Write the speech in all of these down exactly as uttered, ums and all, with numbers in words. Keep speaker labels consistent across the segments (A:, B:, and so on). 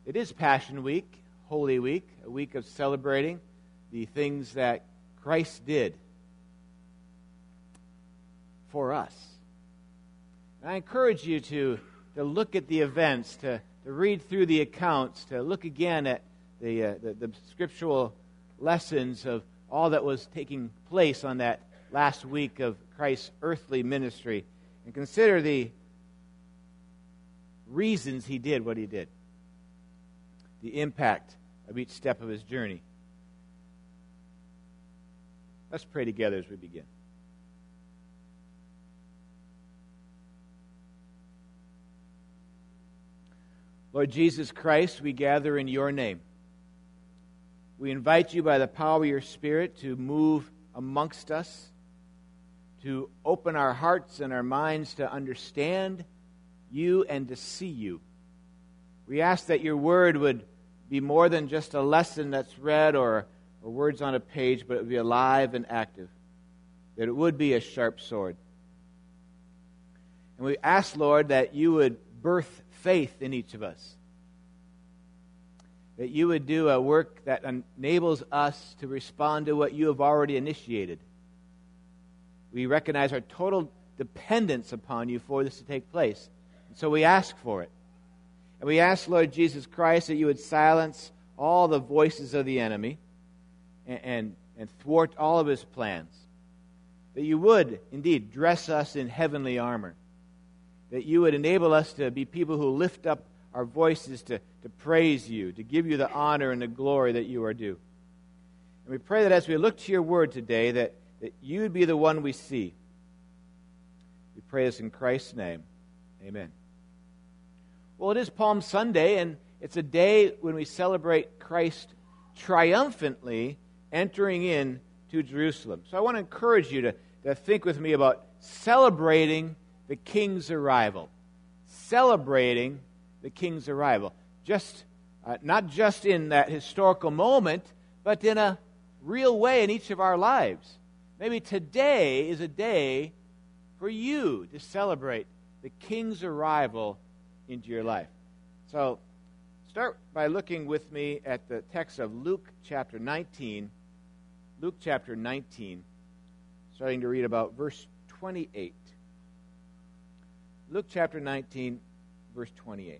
A: It is Passion Week, Holy Week, a week of celebrating the things that Christ did for us. And I encourage you to, to look at the events, to, to read through the accounts, to look again at the, uh, the, the scriptural lessons of all that was taking place on that last week of Christ's earthly ministry, and consider the reasons he did what he did, the impact of each step of his journey. Let's pray together as we begin. Lord Jesus Christ, we gather in your name. We invite you by the power of your Spirit to move amongst us, to open our hearts and our minds to understand you and to see you. We ask that your word would be more than just a lesson that's read or, or words on a page, but it would be alive and active, that it would be a sharp sword. And we ask, Lord, that you would birth faith in each of us, that you would do a work that enables us to respond to what you have already initiated. We recognize our total dependence upon you for this to take place. And so we ask for it. And we ask, Lord Jesus Christ, that you would silence all the voices of the enemy and, and, and thwart all of his plans. That you would, indeed, dress us in heavenly armor. That you would enable us to be people who lift up our voices to, to praise you, to give you the honor and the glory that you are due. And we pray that as we look to your word today, that, that you would be the one we see. We pray this in Christ's name. Amen. Well, it is Palm Sunday, and it's a day when we celebrate Christ triumphantly entering in to Jerusalem. So I want to encourage you to, to think with me about celebrating the King's arrival. Celebrating the King's arrival. Just uh, not just in that historical moment, but in a real way in each of our lives. Maybe today is a day for you to celebrate the King's arrival into your life. So, start by looking with me at the text of Luke chapter nineteen. Luke chapter nineteen, starting to read about verse twenty-eight. Luke chapter nineteen, verse twenty-eight.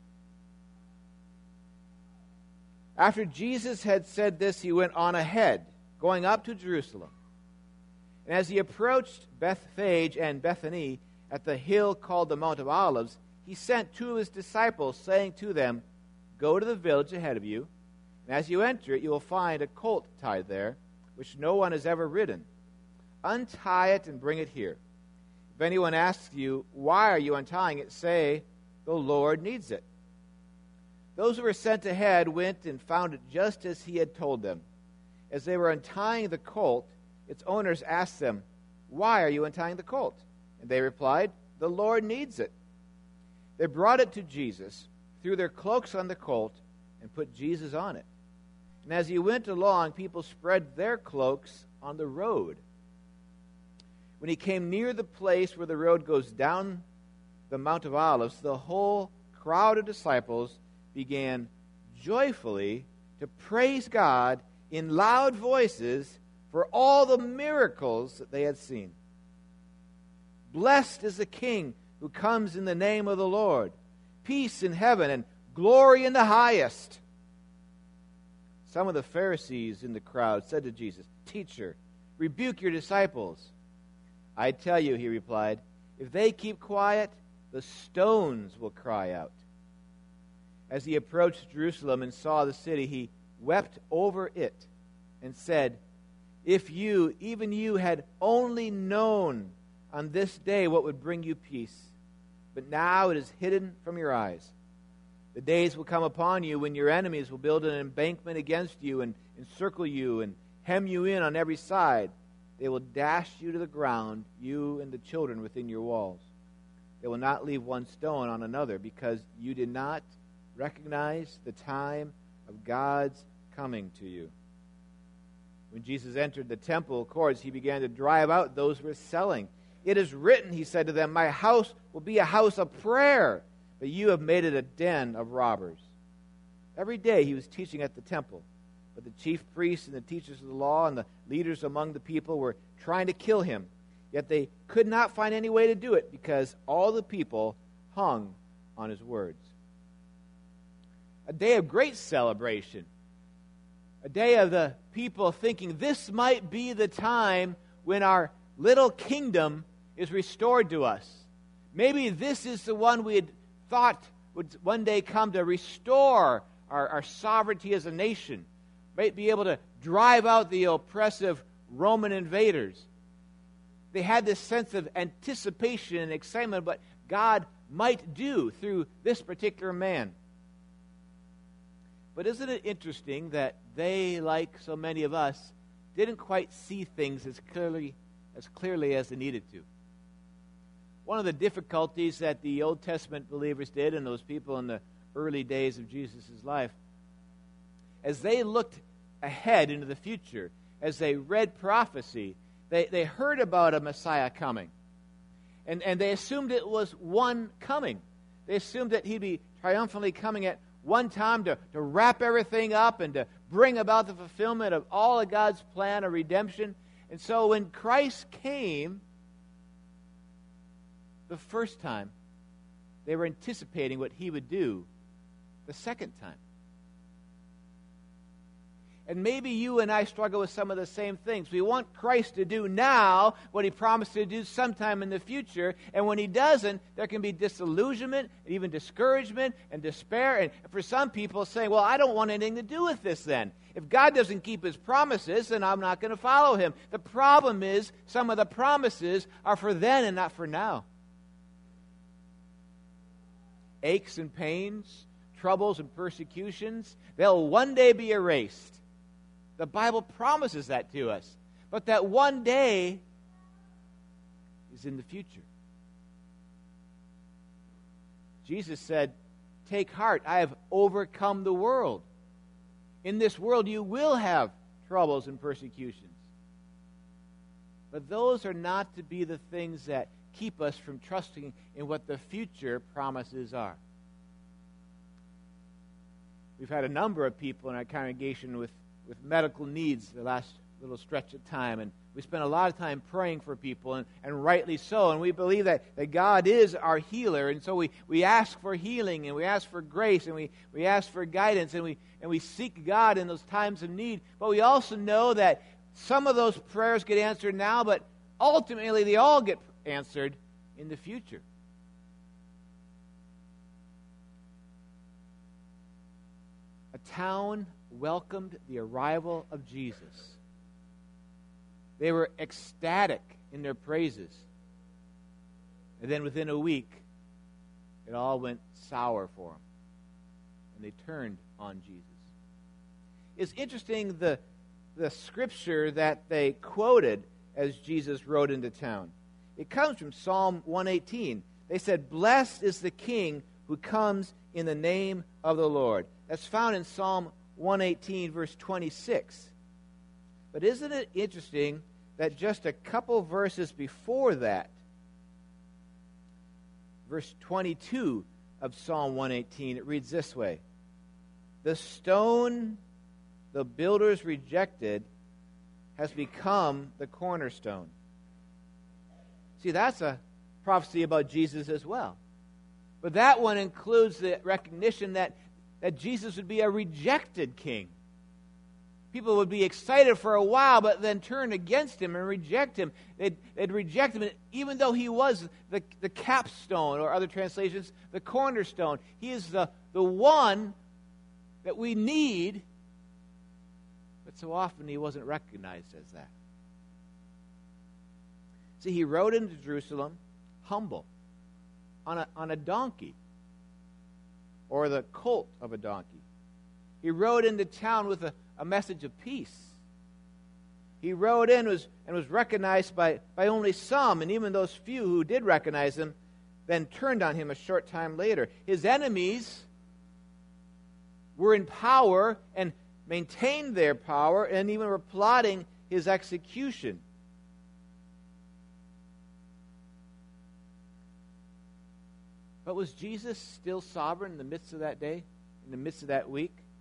A: After Jesus had said this, he went on ahead, going up to Jerusalem. And as he approached Bethphage and Bethany at the hill called the Mount of Olives, he sent two of his disciples, saying to them, "Go to the village ahead of you, and as you enter it, you will find a colt tied there, which no one has ever ridden. Untie it and bring it here. If anyone asks you, 'Why are you untying it?' say, 'The Lord needs it.'" Those who were sent ahead went and found it just as he had told them. As they were untying the colt, its owners asked them, "Why are you untying the colt?" And they replied, "The Lord needs it." They brought it to Jesus, threw their cloaks on the colt, and put Jesus on it. And as he went along, people spread their cloaks on the road. When he came near the place where the road goes down the Mount of Olives, the whole crowd of disciples began joyfully to praise God in loud voices for all the miracles that they had seen. "Blessed is the King who comes in the name of the Lord. Peace in heaven and glory in the highest." Some of the Pharisees in the crowd said to Jesus, "Teacher, rebuke your disciples." "I tell you," he replied, "if they keep quiet, the stones will cry out." As he approached Jerusalem and saw the city, he wept over it and said, "If you, even you, had only known on this day what would bring you peace, but now it is hidden from your eyes. The days will come upon you when your enemies will build an embankment against you and encircle you and hem you in on every side. They will dash you to the ground, you and the children within your walls. They will not leave one stone on another, because you did not recognize the time of God's coming to you." When Jesus entered the temple courts, he began to drive out those who were selling. "It is written," he said to them, "My house will be a house of prayer, but you have made it a den of robbers." Every day he was teaching at the temple. But the chief priests and the teachers of the law and the leaders among the people were trying to kill him. Yet they could not find any way to do it because all the people hung on his words. A day of great celebration. A day of the people thinking this might be the time when our little kingdom is restored to us. Maybe this is the one we had thought would one day come to restore our, our sovereignty as a nation. Might be able to drive out the oppressive Roman invaders. They had this sense of anticipation and excitement of what God might do through this particular man. But isn't it interesting that they, like so many of us, didn't quite see things as clearly as clearly as they needed to? One of the difficulties that the Old Testament believers did, and those people in the early days of Jesus' life, as they looked ahead into the future, as they read prophecy, they, they heard about a Messiah coming. And, and they assumed it was one coming. They assumed that he'd be triumphantly coming at one time to, to wrap everything up and to bring about the fulfillment of all of God's plan of redemption. And so when Christ came the first time, they were anticipating what he would do the second time. And maybe you and I struggle with some of the same things. We want Christ to do now what he promised to do sometime in the future. And when he doesn't, there can be disillusionment, and even discouragement and despair. And for some people saying, well, I don't want anything to do with this then. If God doesn't keep his promises, then I'm not going to follow him. The problem is some of the promises are for then and not for now. Aches and pains, troubles and persecutions, they'll one day be erased. The Bible promises that to us. But that one day is in the future. Jesus said, take heart, I have overcome the world. In this world you will have troubles and persecutions. But those are not to be the things that keep us from trusting in what the future promises are. We've had a number of people in our congregation with with medical needs the last little stretch of time. And we spend a lot of time praying for people, and, and rightly so. And we believe that, that God is our healer. And so we, we ask for healing, and we ask for grace, and we, we ask for guidance, and we, and we seek God in those times of need. But we also know that some of those prayers get answered now, but ultimately they all get answered in the future. A town welcomed the arrival of Jesus. They were ecstatic in their praises. And then within a week, it all went sour for them. And they turned on Jesus. It's interesting the, the scripture that they quoted as Jesus rode into town. It comes from Psalm one eighteen. They said, blessed is the King who comes in the name of the Lord. That's found in Psalm one eighteen, verse twenty-six. But isn't it interesting that just a couple verses before that, verse twenty-two of Psalm one eighteen, it reads this way: the stone the builders rejected has become the cornerstone. See, that's a prophecy about Jesus as well. But that one includes the recognition that that Jesus would be a rejected king. People would be excited for a while, but then turn against him and reject him. They'd, they'd reject him, even though he was the, the capstone, or other translations, the cornerstone. He is the, the one that we need, but so often he wasn't recognized as that. See, he rode into Jerusalem humble, on a, on a donkey, or the colt of a donkey. He rode into town with a, a message of peace. He rode in was, and was recognized by, by only some, and even those few who did recognize him then turned on him a short time later. His enemies were in power and maintained their power, and even were plotting his execution. But was Jesus still sovereign in the midst of that day, in the midst of that week?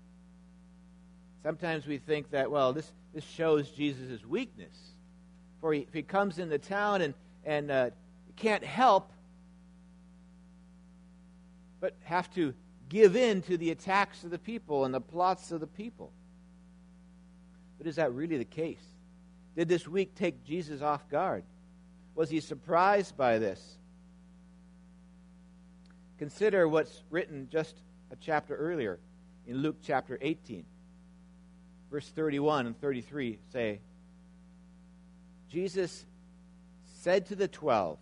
A: Sometimes we think that, well, this, this shows Jesus' weakness. For he, if he comes into town and, and uh, can't help but have to give in to the attacks of the people and the plots of the people. But is that really the case? Did this week take Jesus off guard? Was he surprised by this? Consider what's written just a chapter earlier in Luke chapter eighteen. Verse thirty-one and thirty-three say, Jesus said to the twelve,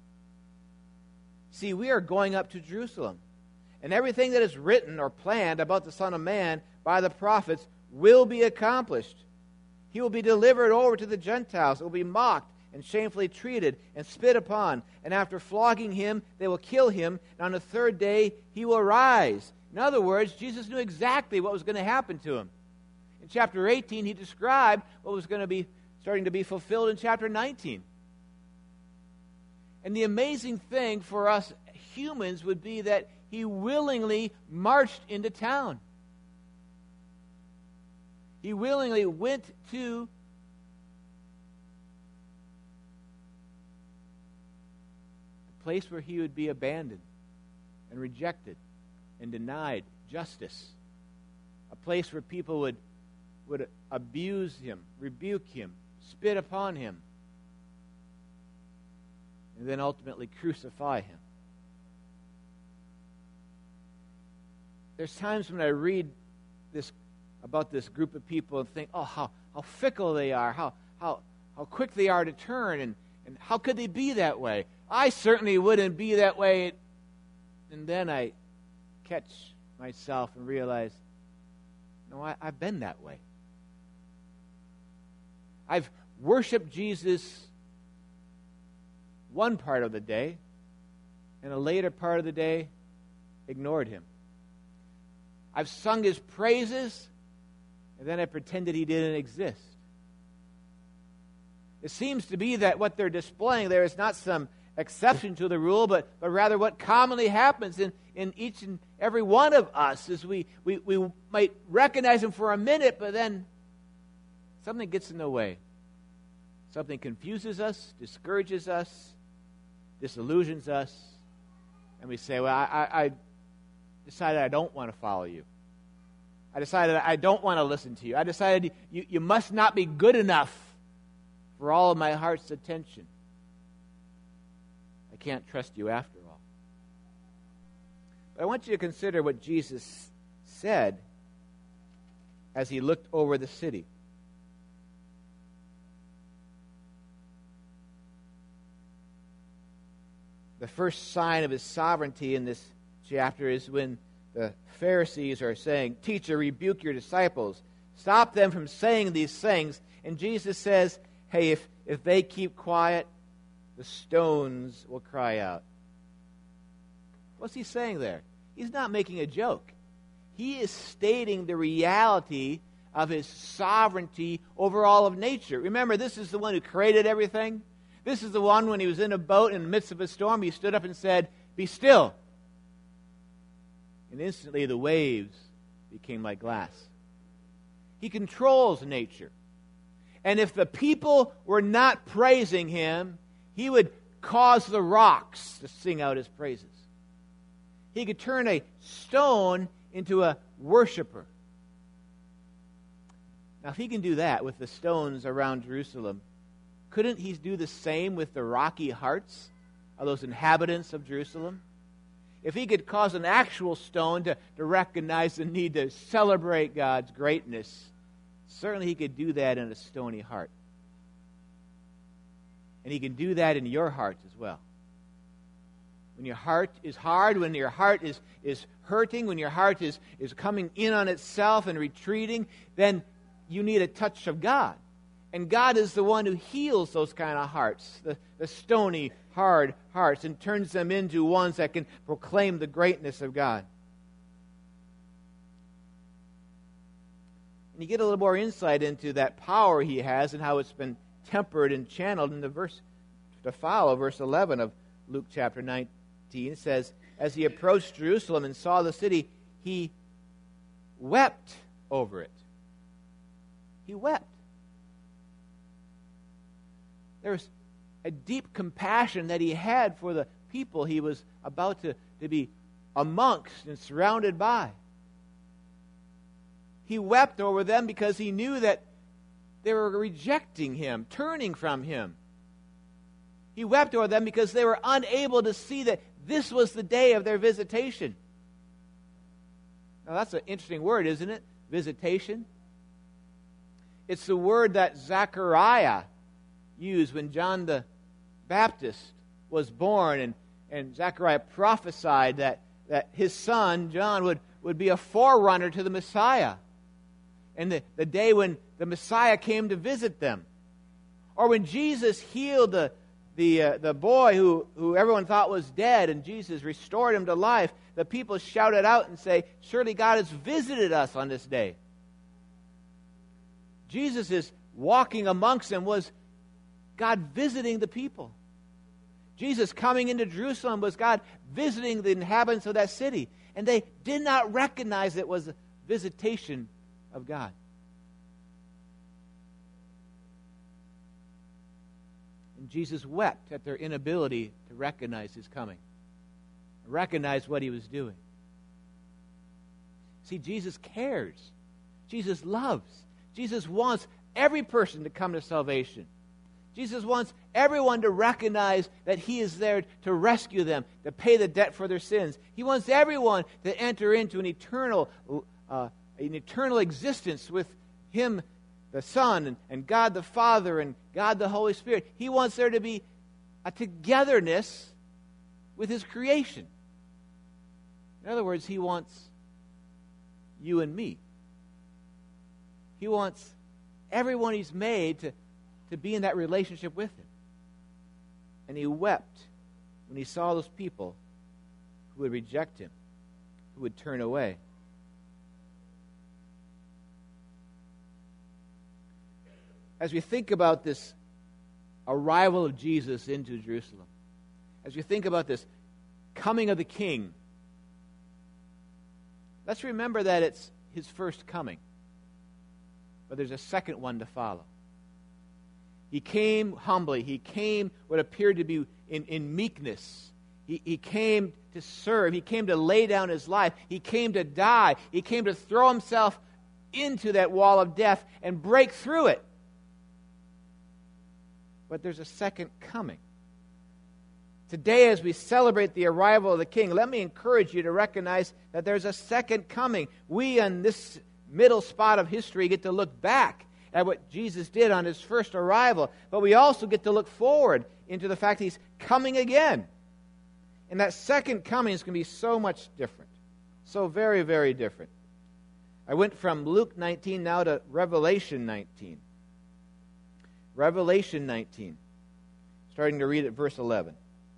A: "See, we are going up to Jerusalem, and everything that is written or planned about the Son of Man by the prophets will be accomplished. He will be delivered over to the Gentiles, will be mocked and shamefully treated and spit upon, and after flogging him, they will kill him, and on the third day he will rise." In other words, Jesus knew exactly what was going to happen to him. In chapter eighteen, he described what was going to be starting to be fulfilled in chapter nineteen. And the amazing thing for us humans would be that he willingly marched into town. He willingly went to a place where he would be abandoned and rejected and denied justice. A place where people would, would abuse him, rebuke him, spit upon him, and then ultimately crucify him. There's times when I read this about this group of people and think, oh, how, how fickle they are, how, how, how quick they are to turn, and, and how could they be that way? I certainly wouldn't be that way. And then I catch myself and realize, no, I, I've been that way. I've worshiped Jesus one part of the day, and a later part of the day, ignored him. I've sung his praises, and then I pretended he didn't exist. It seems to be that what they're displaying there is not some exception to the rule, but, but rather what commonly happens in, in each and every one of us is we, we, we might recognize him for a minute, but then something gets in the way. Something confuses us, discourages us, disillusions us, and we say, well, I, I, I decided I don't want to follow you. I decided I don't want to listen to you. I decided you, you must not be good enough for all of my heart's attention. I can't trust you after all. But I want you to consider what Jesus said as he looked over the city. The first sign of his sovereignty in this chapter is when the Pharisees are saying, "Teacher, rebuke your disciples. Stop them from saying these things." And Jesus says, hey, if, if they keep quiet, the stones will cry out. What's he saying there? He's not making a joke. He is stating the reality of his sovereignty over all of nature. Remember, this is the one who created everything. This is the one when he was in a boat in the midst of a storm, he stood up and said, "Be still." And instantly the waves became like glass. He controls nature. And if the people were not praising him, he would cause the rocks to sing out his praises. He could turn a stone into a worshiper. Now, if he can do that with the stones around Jerusalem, couldn't he do the same with the rocky hearts of those inhabitants of Jerusalem? If he could cause an actual stone to, to recognize the need to celebrate God's greatness, certainly he could do that in a stony heart. And he can do that in your heart as well. When your heart is hard, when your heart is, is hurting, when your heart is, is coming in on itself and retreating, then you need a touch of God. And God is the one who heals those kind of hearts, the, the stony, hard hearts, and turns them into ones that can proclaim the greatness of God. And you get a little more insight into that power he has and how it's been tempered and channeled in the verse to follow, verse eleven of Luke chapter nineteen. It says, as he approached Jerusalem and saw the city, he wept over it. he wept. There was a deep compassion that he had for the people he was about to, to be amongst and surrounded by. He wept over them because he knew that they were rejecting him, turning from him. He wept over them because they were unable to see that this was the day of their visitation. Now that's an interesting word, isn't it? Visitation. It's the word that Zechariah used when John the Baptist was born, and, and Zechariah prophesied that, that his son, John, would, would be a forerunner to the Messiah. And the, the day when the Messiah came to visit them. Or when Jesus healed the, the, uh, the boy who, who everyone thought was dead, and Jesus restored him to life, the people shouted out and say, surely God has visited us on this day. Jesus is walking amongst them was God visiting the people. Jesus coming into Jerusalem was God visiting the inhabitants of that city. And they did not recognize it was a visitation of God. And Jesus wept at their inability to recognize his coming, recognize what he was doing. See, Jesus cares. Jesus loves. Jesus wants every person to come to salvation. Jesus wants everyone to recognize that he is there to rescue them, to pay the debt for their sins. He wants everyone to enter into an eternal uh, an eternal existence with him, the Son, and, and God the Father, and God the Holy Spirit. He wants there to be a togetherness with his creation. In other words, he wants you and me. He wants everyone he's made to, to be in that relationship with him. And he wept when he saw those people who would reject him, who would turn away. As we think about this arrival of Jesus into Jerusalem, as we think about this coming of the King, let's remember that it's his first coming. But there's a second one to follow. He came humbly. He came what appeared to be in, in meekness. He, he came to serve. He came to lay down his life. He came to die. He came to throw himself into that wall of death and break through it. But there's a second coming. Today, as we celebrate the arrival of the King, let me encourage you to recognize that there's a second coming. We, on this middle spot of history, get to look back at what Jesus did on his first arrival, but we also get to look forward into the fact that he's coming again. And that second coming is going to be so much different. So very, very different. I went from Luke nineteen now to Revelation nineteen. Revelation nineteen, starting to read at verse eleven.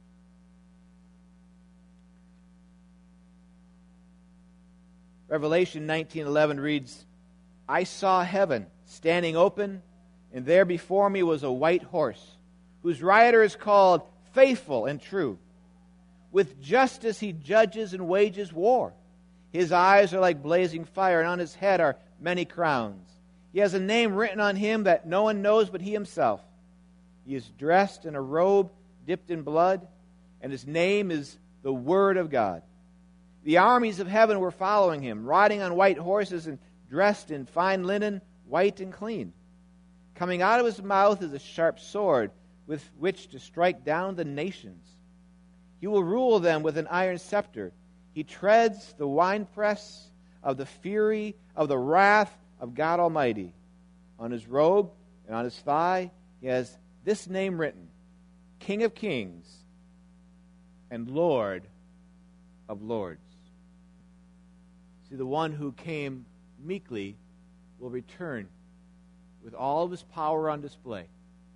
A: Revelation nineteen eleven reads, I saw heaven standing open, and there before me was a white horse, whose rider is called Faithful and True. With justice he judges and wages war. His eyes are like blazing fire, and on his head are many crowns. He has a name written on him that no one knows but he himself. He is dressed in a robe dipped in blood, and his name is the Word of God. The armies of heaven were following him, riding on white horses and dressed in fine linen, white and clean. Coming out of his mouth is a sharp sword with which to strike down the nations. He will rule them with an iron scepter. He treads the winepress of the fury of the wrath of God Almighty. On his robe and on his thigh he has this name written, King of Kings and Lord of Lords. See, the one who came meekly will return with all of his power on display.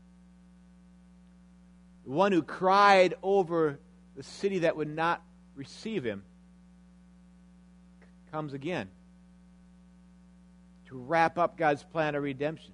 A: The one who cried over the city that would not receive him comes again to wrap up God's plan of redemption.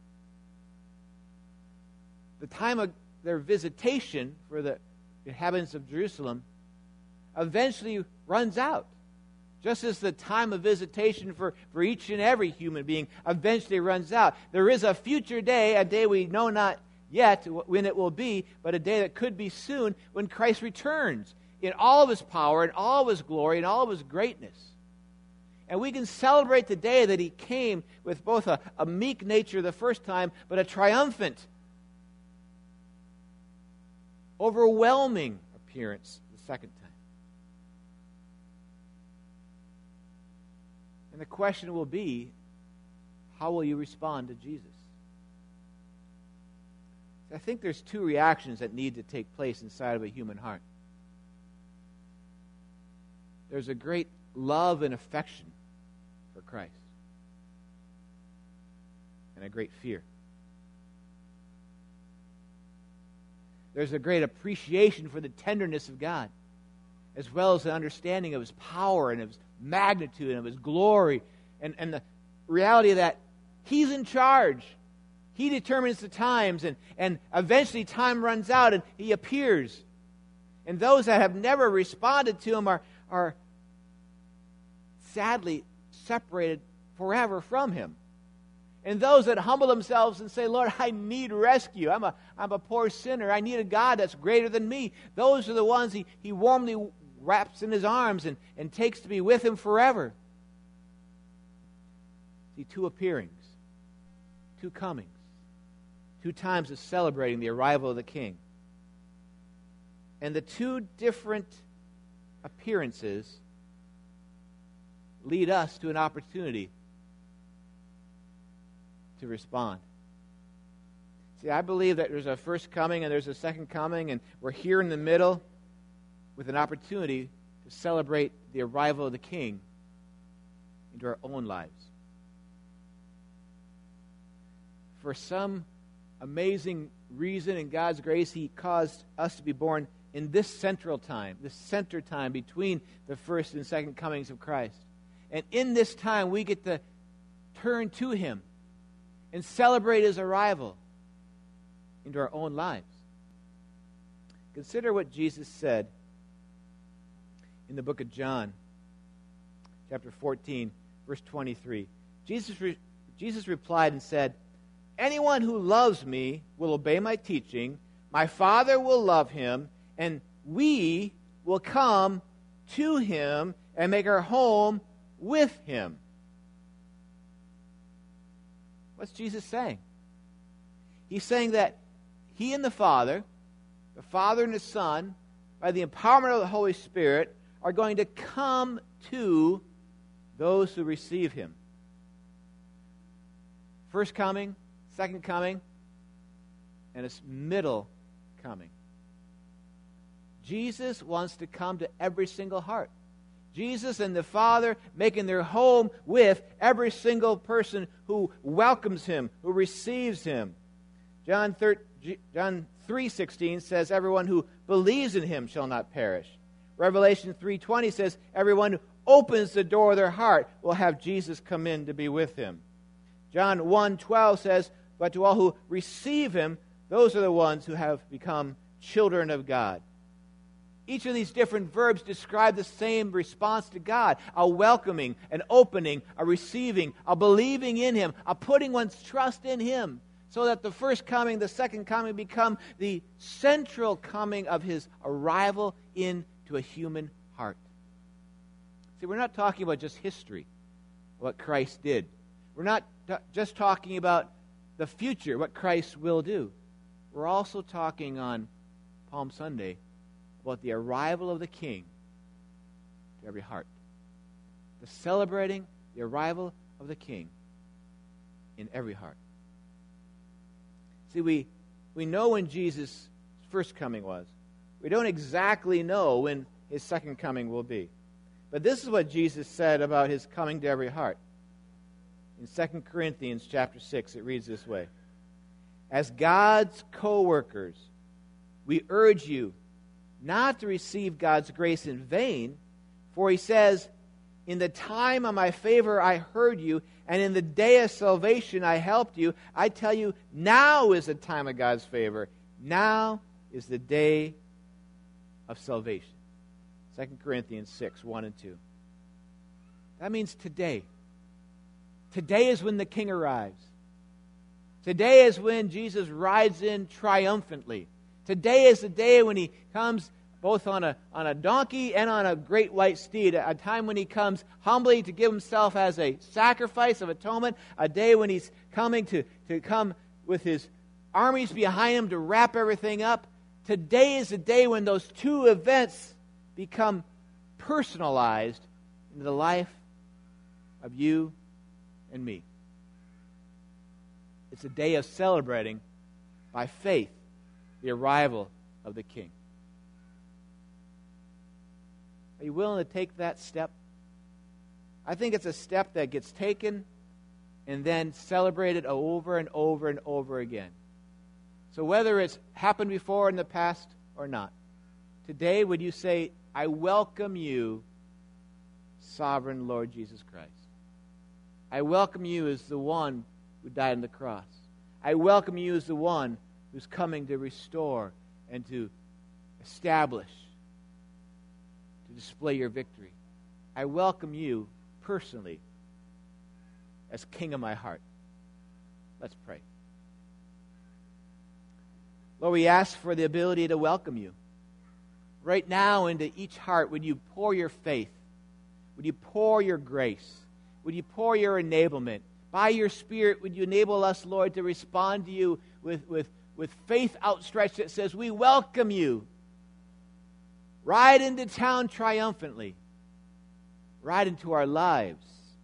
A: The time of their visitation for the inhabitants of Jerusalem eventually runs out. Just as the time of visitation for, for each and every human being eventually runs out, there is a future day, a day we know not yet when it will be, but a day that could be soon when Christ returns in all of his power, in all of his glory, in all of his greatness. And we can celebrate the day that he came with both a, a meek nature the first time, but a triumphant, overwhelming appearance the second time. And the question will be, how will you respond to Jesus? I think there's two reactions that need to take place inside of a human heart. There's a great love and affection for Christ, and a great fear. There's a great appreciation for the tenderness of God, as well as an understanding of his power and of his magnitude and of his glory, and, and the reality that he's in charge. He determines the times, and, and eventually time runs out and he appears. And those that have never responded to him are, are sadly separated forever from him. And those that humble themselves and say, Lord, I need rescue. I'm a, I'm a poor sinner. I need a God that's greater than me. Those are the ones he, he warmly wraps in his arms and, and takes to be with him forever. See, two appearings, two comings, two times of celebrating the arrival of the King. And the two different appearances lead us to an opportunity to respond. See, I believe that there's a first coming and there's a second coming, and we're here in the middle with an opportunity to celebrate the arrival of the King into our own lives. For some amazing reason in God's grace, he caused us to be born in this central time, this center time between the first and second comings of Christ. And in this time, we get to turn to him and celebrate his arrival into our own lives. Consider what Jesus said in the book of John, chapter fourteen, verse twenty-three. Jesus, re- Jesus replied and said, anyone who loves me will obey my teaching. My Father will love him, and we will come to him and make our home with him. What's Jesus saying? He's saying that he and the Father, the Father and the Son, by the empowerment of the Holy Spirit, are going to come to those who receive him. First coming, second coming, and its middle coming. Jesus wants to come to every single heart. Jesus and the Father making their home with every single person who welcomes him, who receives him. John three sixteen says, everyone who believes in him shall not perish. Revelation three twenty says, everyone who opens the door of their heart will have Jesus come in to be with him. John one twelve says, but to all who receive him, those are the ones who have become children of God. Each of these different verbs describe the same response to God: a welcoming, an opening, a receiving, a believing in him, a putting one's trust in him, so that the first coming, the second coming become the central coming of his arrival into a human heart. See, we're not talking about just history, what Christ did. We're not t- just talking about the future, what Christ will do. We're also talking on Palm Sunday about the arrival of the King to every heart. The celebrating the arrival of the King in every heart. See, we, we know when Jesus' first coming was. We don't exactly know when his second coming will be. But this is what Jesus said about his coming to every heart. In Second Corinthians chapter six, it reads this way: as God's co-workers, we urge you not to receive God's grace in vain, for he says, in the time of my favor I heard you, and in the day of salvation I helped you. I tell you, now is the time of God's favor. Now is the day of salvation. Second Corinthians six, one and two. That means today. Today is when the King arrives. Today is when Jesus rides in triumphantly. Today is the day when he comes both on a, on a donkey and on a great white steed, a time when he comes humbly to give himself as a sacrifice of atonement, a day when he's coming to, to come with his armies behind him to wrap everything up. Today is the day when those two events become personalized into the life of you and me. It's a day of celebrating by faith the arrival of the King. Are you willing to take that step? I think it's a step that gets taken and then celebrated over and over and over again. So whether it's happened before in the past or not, today would you say, I welcome you, sovereign Lord Jesus Christ. I welcome you as the one who died on the cross. I welcome you as the one who's coming to restore and to establish, to display your victory. I welcome you personally as King of my heart. Let's pray. Lord, we ask for the ability to welcome you. Right now into each heart, would you pour your faith? Would you pour your grace? Would you pour your enablement? By your Spirit, would you enable us, Lord, to respond to you with, with, with faith outstretched that says, we welcome you. Ride into town triumphantly. Ride into our lives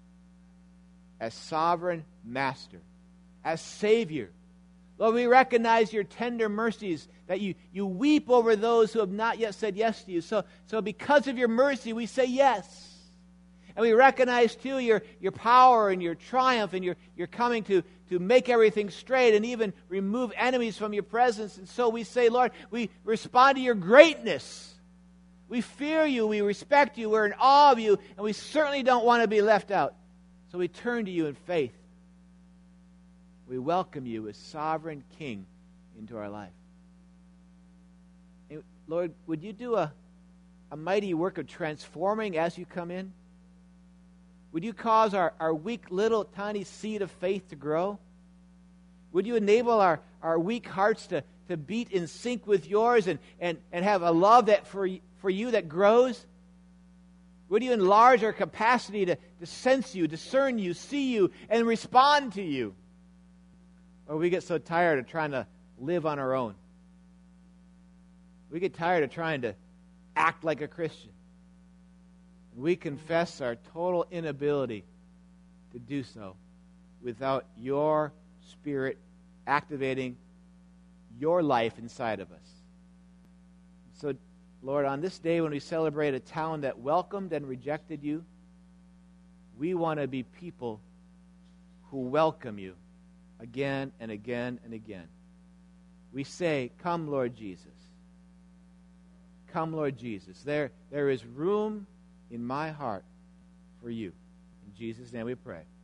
A: as sovereign master, as Savior. Lord, we recognize your tender mercies, that you, you weep over those who have not yet said yes to you. So, so because of your mercy, we say yes. And we recognize, too, your, your power and your triumph, and your, your coming to, to make everything straight and even remove enemies from your presence. And so we say, Lord, we respond to your greatness. We fear you, we respect you, we're in awe of you, and we certainly don't want to be left out. So we turn to you in faith. We welcome you as sovereign King into our life. And Lord, would you do a, a mighty work of transforming as you come in? Would you cause our, our weak little tiny seed of faith to grow? Would you enable our, our weak hearts to, to beat in sync with yours and, and, and have a love that for, for you that grows? Would you enlarge our capacity to, to sense you, discern you, see you, and respond to you? Or we get so tired of trying to live on our own. We get tired of trying to act like a Christian. We confess our total inability to do so without your Spirit activating your life inside of us. So, Lord, on this day when we celebrate a town that welcomed and rejected you, we want to be people who welcome you again and again and again. We say, come, Lord Jesus. Come, Lord Jesus. There, there is room in my heart for you. In Jesus' name we pray.